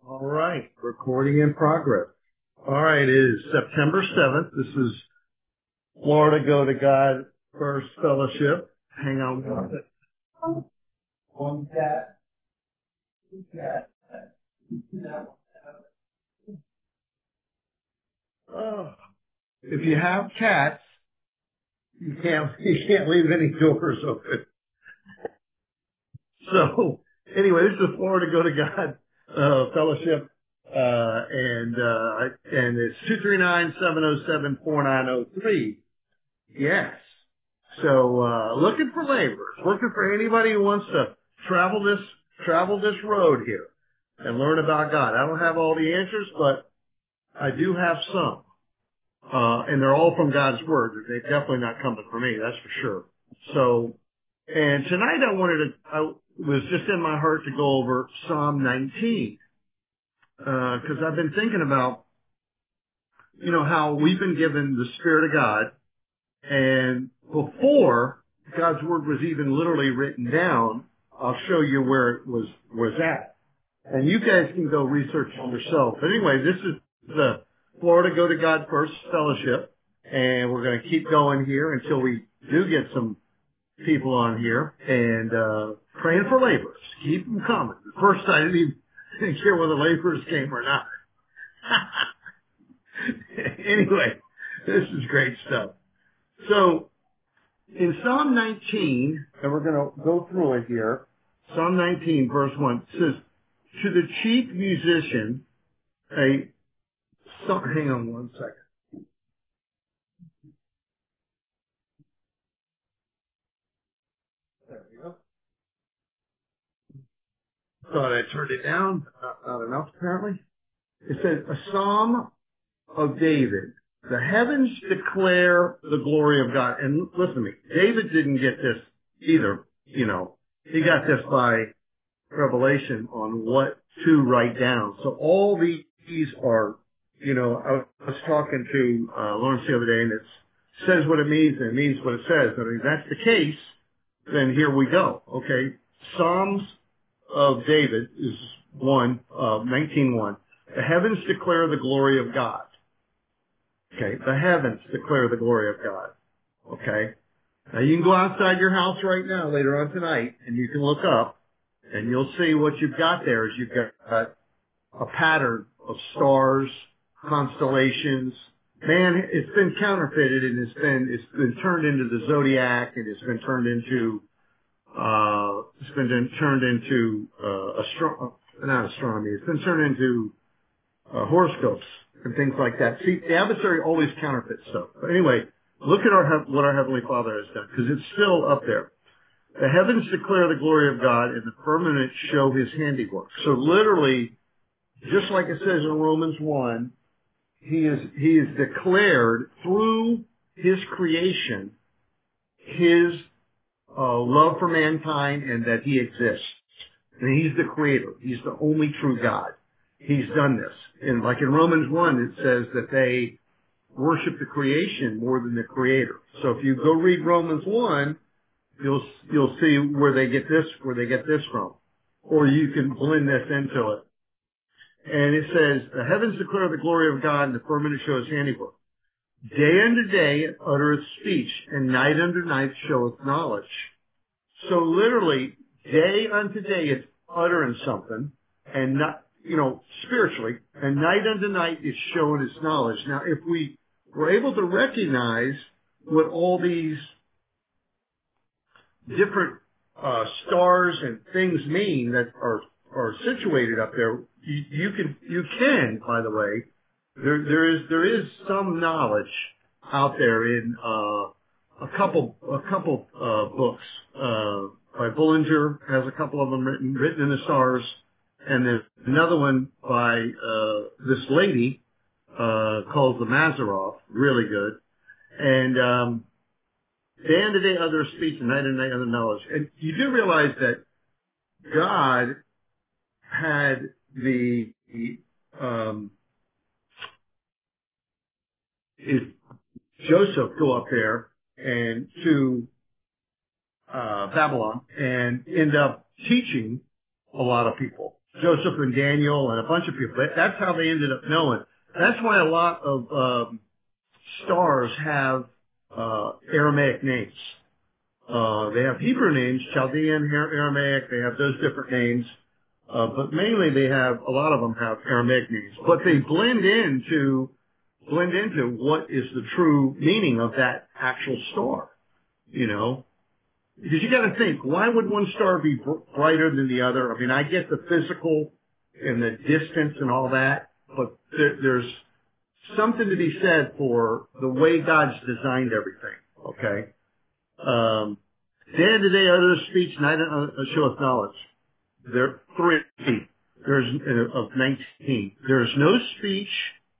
All right, recording in progress. All right, it is September 7th. This is Florida Go to God First Fellowship. Hang on one second. One cat. Two cat. Oh, if you have cats, you can't leave any doors open. So anyway, this is Florida Go to God Fellowship, and it's 239-707-4903. Yes. So looking for laborers, looking for anybody who wants to travel this road here and learn about God. I don't have all the answers, but I do have some, and they're all from God's Word. They're definitely not coming from me, that's for sure. So, and tonight I was just in my heart to go over Psalm 19, because I've been thinking about, how we've been given the Spirit of God, and before God's Word was even literally written down, I'll show you where it was at. And you guys can go research it yourself. But anyway, this is the Florida Go to God First Fellowship, and we're going to keep going here until we do get some people on here, and praying for laborers. Keep them coming. At first, I didn't care whether laborers came or not. Anyway, this is great stuff. So, in Psalm 19, and we're going to go through it here, Psalm 19, verse 1, says, to the chief musician, hang on one second. There we go. Thought I turned it down. Not enough, apparently. It says, a psalm of David. The heavens declare the glory of God. And listen to me, David didn't get this either, He got this by revelation on what to write down. So all these are, I was talking to Lawrence the other day, and it says what it means, and it means what it says. I mean, if that's the case, then here we go. Okay, Psalms of David is 19:1. The heavens declare the glory of God. Okay, the heavens declare the glory of God. Okay, now you can go outside your house right now later on tonight, and you can look up, and you'll see what you've got there is you've got a pattern of stars, constellations. Man, it's been counterfeited, and it's been turned into the zodiac, and it's been turned into not astronomy. It's been turned into horoscopes and things like that. See, the adversary always counterfeits stuff. But anyway, look at what our Heavenly Father has done, because it's still up there. The heavens declare the glory of God, and the firmament show His handiwork. So literally, just like it says in Romans 1, He is declared through His creation His love for mankind and that He exists. And He's the Creator. He's the only true God. He's done this. And like in Romans 1, it says that they worship the creation more than the Creator. So if you go read Romans 1, you'll see where they get this from. Or you can blend this into it. And it says, the heavens declare the glory of God, and the firmament shows handiwork. Day unto day it uttereth speech, and night unto night showeth knowledge. So literally, day unto day it's uttering something, and not, spiritually, and night unto night it's showing its knowledge. Now, if we were able to recognize what all these different stars and things mean that are situated up there, you can, by the way, there is some knowledge out there in a couple books. By Bullinger has a couple of them written in the stars, and there's another one by this lady called the Mazaroff, really good. And day unto day other speech, and night and night other knowledge. And you do realize that God had Joseph go up there and to Babylon and end up teaching a lot of people. Joseph and Daniel and a bunch of people. That's how they ended up knowing. That's why a lot of stars have Aramaic names. They have Hebrew names, Chaldean, Aramaic. They have those different names, but mainly a lot of them have Aramaic names. But they blend into what is the true meaning of that actual star. You know, because you got to think, why would one star be brighter than the other? I mean, I get the physical and the distance and all that, but there's something to be said for the way God's designed everything. Okay. Day unto day other speech, night showeth knowledge. There are 3. There's of 19. There's no speech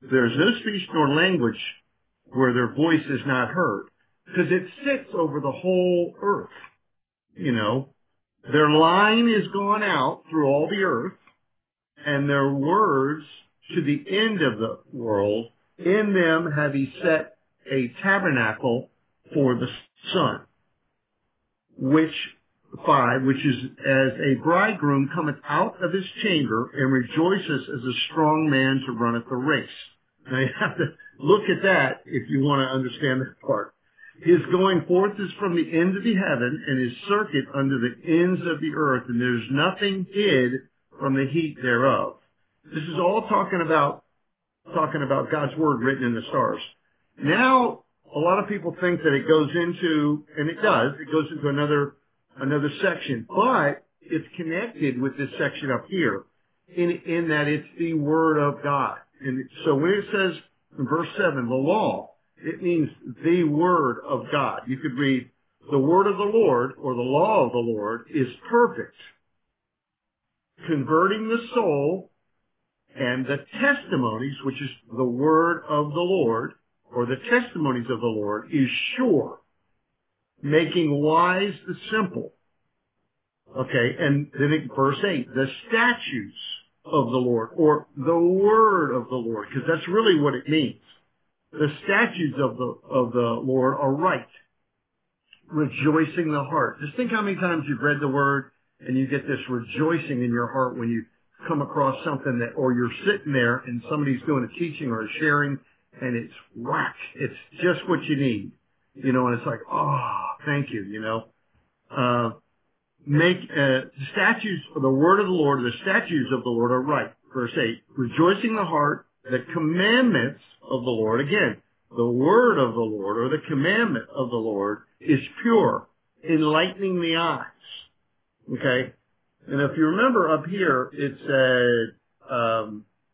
nor language where their voice is not heard, because it sits over the whole earth. You know, their line is gone out through all the earth, and their words to the end of the world. In them have he set a tabernacle for the sun, which is as a bridegroom cometh out of his chamber and rejoices as a strong man to run at the race. Now you have to look at that if you want to understand that part. His going forth is from the end of the heaven, and his circuit under the ends of the earth, and there's nothing hid from the heat thereof. This is all talking about God's word written in the stars. Now, a lot of people think that it goes into, and it does, it goes into another section, but it's connected with this section up here in that it's the word of God. And so when it says in verse 7, the law, it means the word of God. You could read the word of the Lord, or the law of the Lord is perfect, converting the soul, and the testimonies, which is the word of the Lord, or the testimonies of the Lord, is sure, making wise the simple. Okay, and then verse 8, the statutes of the Lord, or the word of the Lord, because that's really what it means. The statutes of the Lord are right, rejoicing the heart. Just think how many times you've read the word and you get this rejoicing in your heart when you come across something that, or you're sitting there and somebody's doing a teaching or a sharing, and it's whack. It's just what you need, you know, and it's like, oh, thank you, you know. The statutes of the word of the Lord, the statutes of the Lord are right. Verse 8, rejoicing the heart, the commandments of the Lord. Again, the word of the Lord, or the commandment of the Lord, is pure, enlightening the eyes. Okay? And if you remember up here, it said,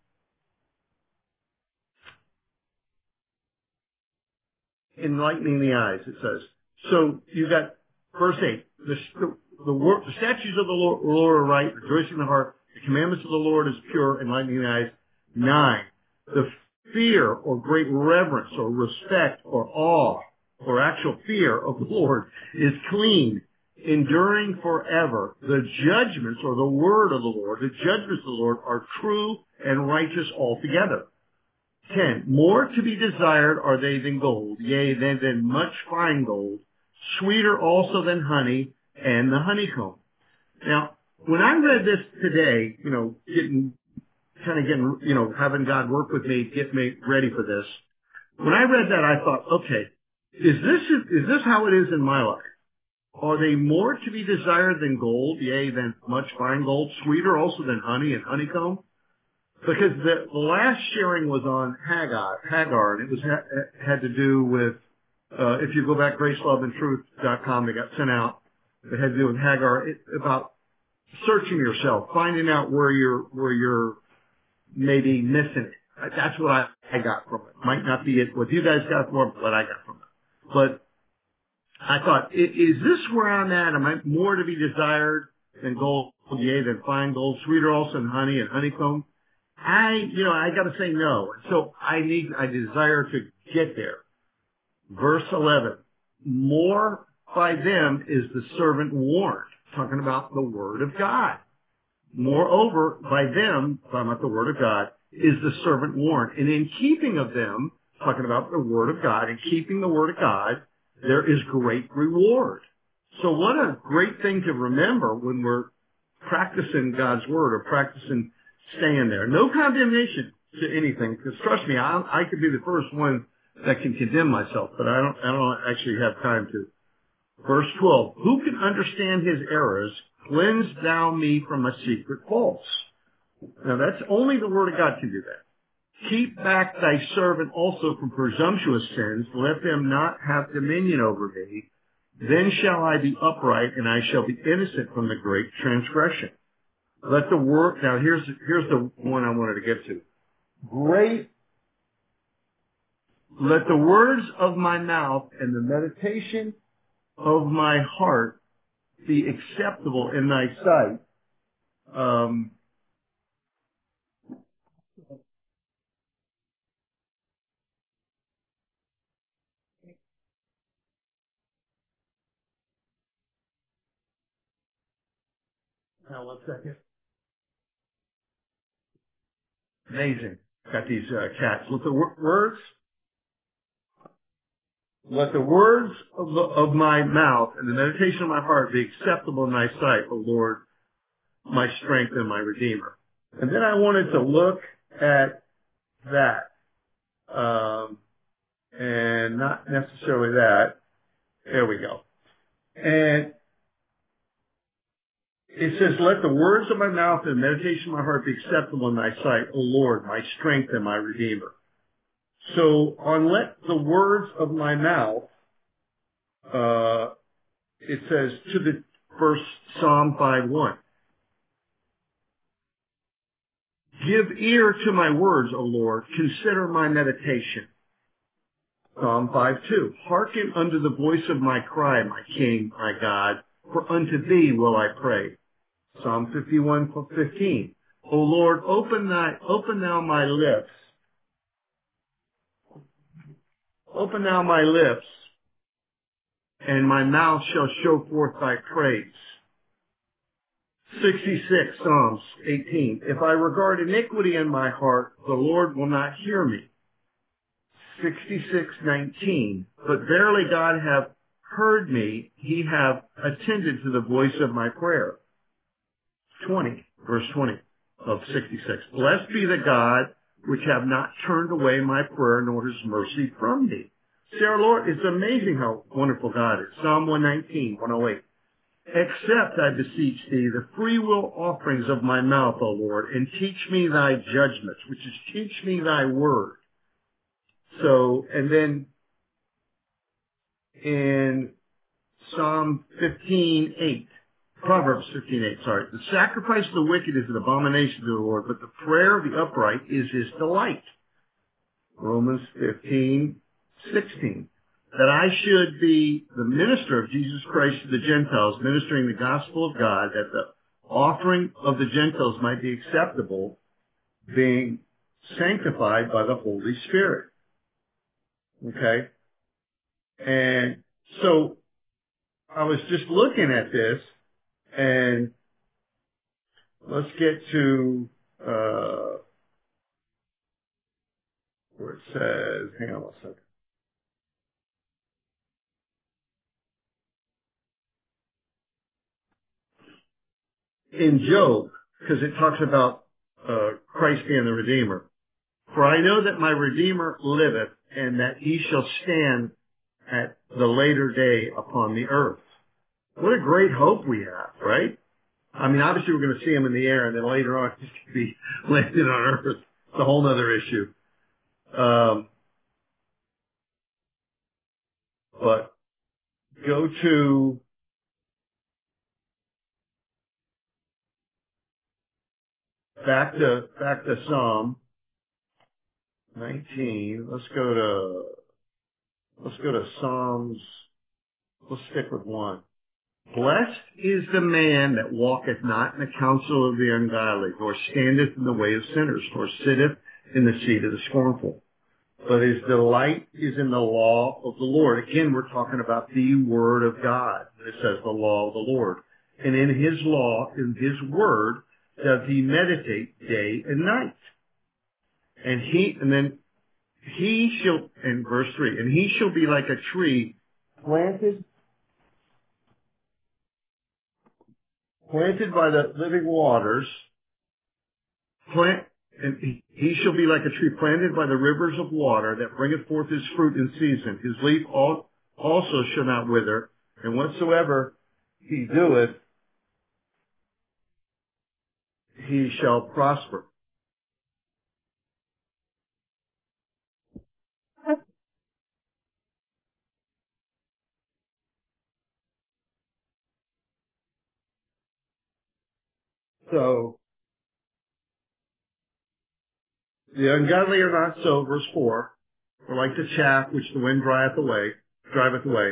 enlightening the eyes, it says. So you got verse 8, the statutes of the Lord are right, rejoicing the heart. The commandments of the Lord is pure, enlightening the eyes. 9, the fear or great reverence or respect or awe or actual fear of the Lord is clean, enduring forever. The judgments or the word of the Lord, the judgments of the Lord are true and righteous altogether. 10, more to be desired are they than gold, yea, than much fine gold, sweeter also than honey and the honeycomb. Now, when I read this today, you know, getting, you know, having God work with me, get me ready for this. When I read that, I thought, okay, is this how it is in my life? Are they more to be desired than gold, yea, than much fine gold, sweeter also than honey and honeycomb? Because the last sharing was on Hagar, and it had to do with, if you go back, graceloveandtruth.com, they got sent out. It had to do with Hagar, about searching yourself, finding out where you're maybe missing it. That's what I got from it. Might not be it what you guys got from it, but what I got from it. But I thought, is this where I'm at? Am I more to be desired than gold, yea, than fine gold, sweeter also than honey and honeycomb? I got to say no. So I desire to get there. Verse 11, more by them is the servant warned, talking about the word of God. Moreover, by them, talking about the word of God, is the servant warned. And in keeping of them, talking about the word of God, in keeping the word of God, there is great reward. So what a great thing to remember when we're practicing God's word or practicing staying there. No condemnation to anything, because trust me, I could be the first one that can condemn myself, but I don't actually have time to. Verse 12, who can understand his errors? Cleanse thou me from my secret faults. Now that's only the word of God can do that. Keep back thy servant also from presumptuous sins. Let them not have dominion over me. Then shall I be upright, and I shall be innocent from the great transgression. Let the word, now here's the one I wanted to get to. Great, let the words of my mouth and the meditation of my heart be acceptable in thy sight. Now, 1 second. Amazing. Got these cats. Let the words of my mouth and the meditation of my heart be acceptable in thy sight, O Lord, my strength and my redeemer. And then I wanted to look at that, and not necessarily that. There we go. And it says, let the words of my mouth and the meditation of my heart be acceptable in thy sight, O Lord, my strength and my redeemer. So on let the words of my mouth, it says to the verse Psalm 5:1. Give ear to my words, O Lord. Consider my meditation. Psalm 5:2. Hearken unto the voice of my cry, my King, my God, for unto thee will I pray. Psalm 51:15. O Lord, open thou my lips. Open thou my lips, and my mouth shall show forth thy praise. 66, Psalms 18. If I regard iniquity in my heart, the Lord will not hear me. 66:19. But verily God hath heard me, he hath attended to the voice of my prayer. 20, verse 20 of 66. Blessed be the God which have not turned away my prayer, nor his mercy from me. See, our Lord, it's amazing how wonderful God is. Psalm 119, 108. Accept, I beseech thee, the free will offerings of my mouth, O Lord, and teach me thy judgments, which is teach me thy word. So, and then in Psalm 15:8, Proverbs 15:8, sorry. The sacrifice of the wicked is an abomination to the Lord, but the prayer of the upright is his delight. Romans 15:16. That I should be the minister of Jesus Christ to the Gentiles, ministering the gospel of God, that the offering of the Gentiles might be acceptable, being sanctified by the Holy Spirit. Okay? And so I was just looking at this, and let's get to where it says, hang on one second. In Job, because it talks about Christ being the Redeemer. For I know that my Redeemer liveth, and that he shall stand at the later day upon the earth. What a great hope we have, right? I mean, obviously we're going to see him in the air, and then later on he's going to be landed on earth. It's a whole other issue. But go to back to Psalm 19. Let's go to Psalms. Let's stick with 1. Blessed is the man that walketh not in the counsel of the ungodly, nor standeth in the way of sinners, nor sitteth in the seat of the scornful. But his delight is in the law of the Lord. Again, we're talking about the word of God. It says the law of the Lord. And in his law, in his word, doth he meditate day and night. And then he shall, in verse 3, and he shall be like a tree planted planted by the living waters, and he shall be like a tree planted by the rivers of water that bringeth forth his fruit in season. His leaf also shall not wither, and whatsoever he doeth, he shall prosper. So the ungodly are not so, verse 4, or like the chaff which the wind driveth away.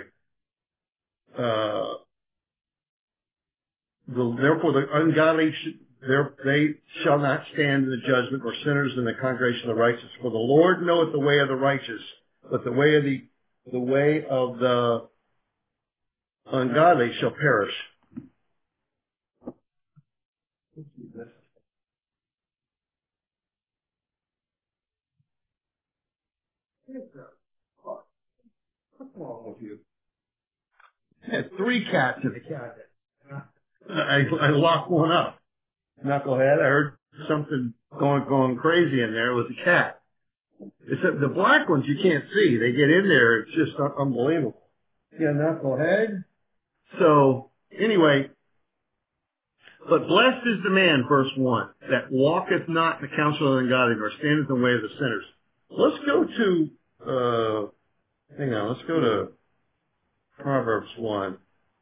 Therefore the ungodly they shall not stand in the judgment, or sinners in the congregation of the righteous. For the Lord knoweth the way of the righteous, but the way of the ungodly shall perish. What's wrong with you? I had 3 cats in the cabinet. I locked one up. Knucklehead, I heard something going crazy in there. It was a cat. Except the black ones you can't see. They get in there. It's just unbelievable. Yeah, knucklehead. So anyway, but blessed is the man, verse 1, that walketh not in the counsel of the ungodly, nor standeth in the way of the sinners. Let's go to, let's go to Proverbs 1.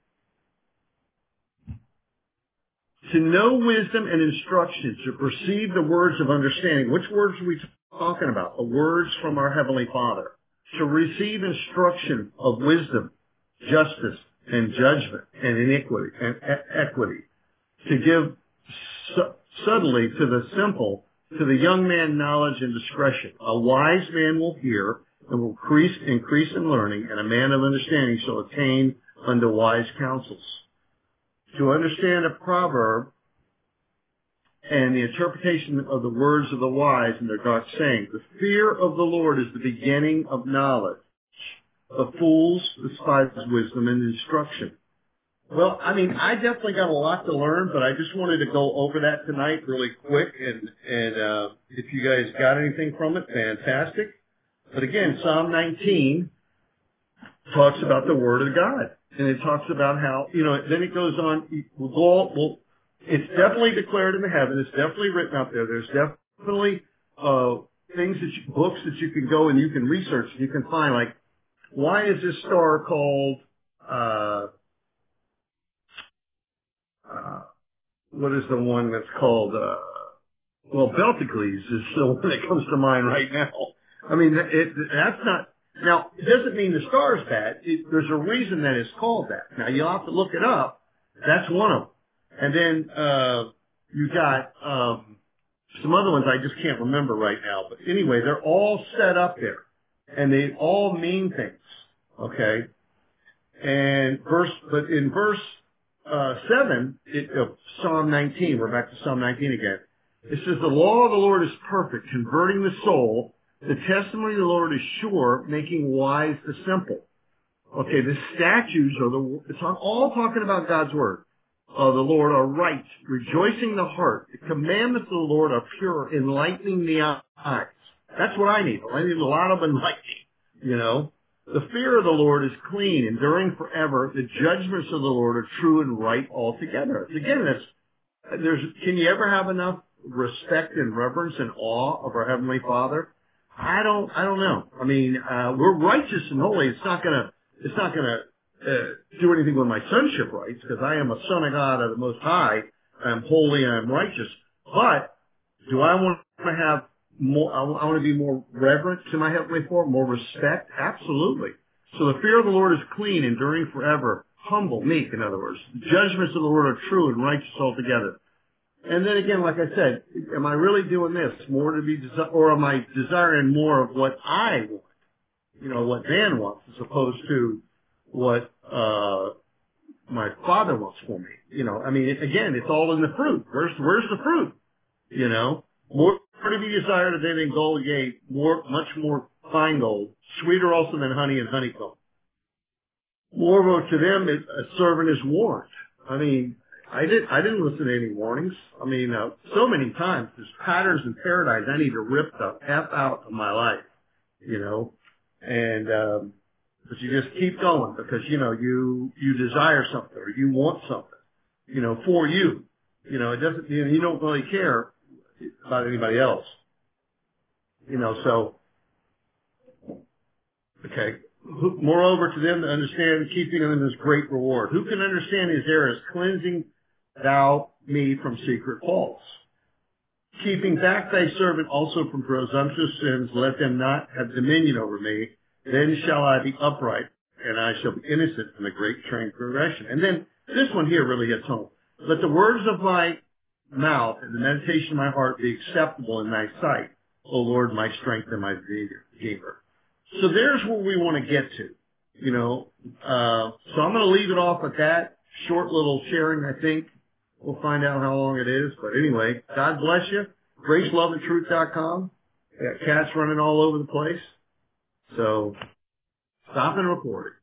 To know wisdom and instruction, to perceive the words of understanding. Which words are we talking about? The words from our Heavenly Father. To receive instruction of wisdom, justice, and judgment, and iniquity, and equity. To give subtly to the simple, to the young man knowledge and discretion. A wise man will hear and will increase in learning, and a man of understanding shall attain unto wise counsels. To understand a proverb and the interpretation of the words of the wise and their dark saying. The fear of the Lord is the beginning of knowledge. The fools despise wisdom and instruction. Well, I mean, I definitely got a lot to learn, but I just wanted to go over that tonight really quick. And if you guys got anything from it, fantastic. But again, Psalm 19 talks about the Word of God. And it talks about how, then it goes on, it's definitely declared in the heaven. It's definitely written up there. There's definitely books that you can go and you can research and you can find, like, why is this star called, what is the one that's called, Beltecles is the one that comes to mind right now. I mean, that's not, now, it doesn't mean the star's bad. There's a reason that it's called that. Now, you'll have to look it up. That's one of them. And then, you got, some other ones I just can't remember right now. But anyway, they're all set up there. And they all mean things. Okay? And in verse 7 of Psalm 19, we're back to Psalm 19 again. It says, the law of the Lord is perfect, converting the soul. The testimony of the Lord is sure, making wise the simple. Okay, the statutes it's all talking about God's word. The Lord are right, rejoicing the heart. The commandments of the Lord are pure, enlightening the eyes. That's what I need. I need a lot of enlightening, The fear of the Lord is clean, enduring forever. The judgments of the Lord are true and right altogether. Again, can you ever have enough respect and reverence and awe of our Heavenly Father? I don't know. I mean, we're righteous and holy. It's not gonna do anything with my sonship rights, because I am a son of God of the Most High. I'm holy and I'm righteous. But do I want to have more? I want to be more reverent to my Heavenly Father, more respect. Absolutely. So the fear of the Lord is clean, enduring forever. Humble, meek, in other words. The judgments of the Lord are true and righteous altogether. And then again, like I said, am I really doing this more to be or am I desiring more of what I want? What Dan wants, as opposed to what my Father wants for me. I mean, again, it's all in the fruit. Where's the fruit? More to be desired of them than gold, yea, much more fine gold, sweeter also than honey and honeycomb. Moreover, to them a servant is warned. I mean, I didn't listen to any warnings. I mean, so many times there's patterns in paradise. I need to rip the F out of my life, you know, and, but you just keep going because, you know, you desire something or you want something, you know, for you. You know, it doesn't, you don't really care about anybody else, you know, so, okay. Moreover, to them to understand, keeping them is great reward. Who can understand his errors? Cleansing thou me from secret faults. Keeping back thy servant also from presumptuous sins, let them not have dominion over me. Then shall I be upright, and I shall be innocent from the great transgression. And then this one here really hits home. Let the words of my mouth and the meditation of my heart be acceptable in thy sight, O Lord, my strength and my Redeemer. So there's where we want to get to, you know. So I'm going to leave it off at that short little sharing, I think. We'll find out how long it is. But anyway, God bless you. GraceLoveAndTruth.com. Got cats running all over the place. So stop and record it.